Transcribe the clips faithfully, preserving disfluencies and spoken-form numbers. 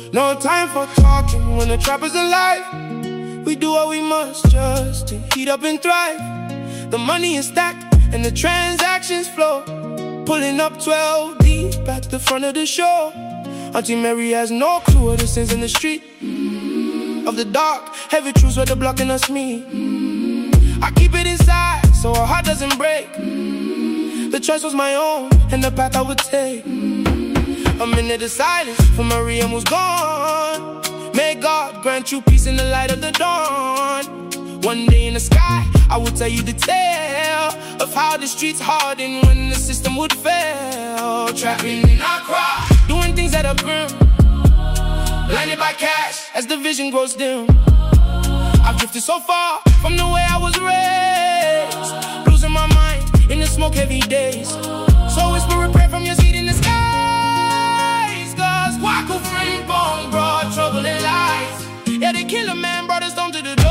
No time for talking when the trapper's alive. We do what we must just to heat up and thrive. The money is stacked and the transactions flow. Pulling up twelve deep at the front of the show. Auntie Mary has no clue of the sins in the street. Of the dark, heavy truths where they're blocking us meet. I keep it inside so our heart doesn't break. The choice was my own and the path I would take. A minute of silence for Maria was gone. May God grant you peace in the light of the dawn. One day in the sky, I will tell you the tale of how the streets hardened when the system would fail. Trapping in our crowd, doing things that are grim. Blinded by cash as the vision grows dim. I've drifted so far from the way I was raised, losing my mind in the smoke heavy days. So whisper a prayer from your seat in the skies, cause Kwaku friend bone brought trouble in life. Yeah, they kill a man, brought a stone to the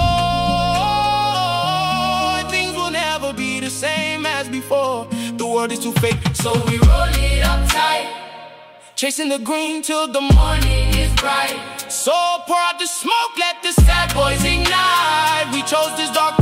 door. Things will never be the same as before. The world is too fake, so we roll it up tight, chasing the green till the morning is bright. So pour out the smoke, let the sad boys ignite. We chose this dark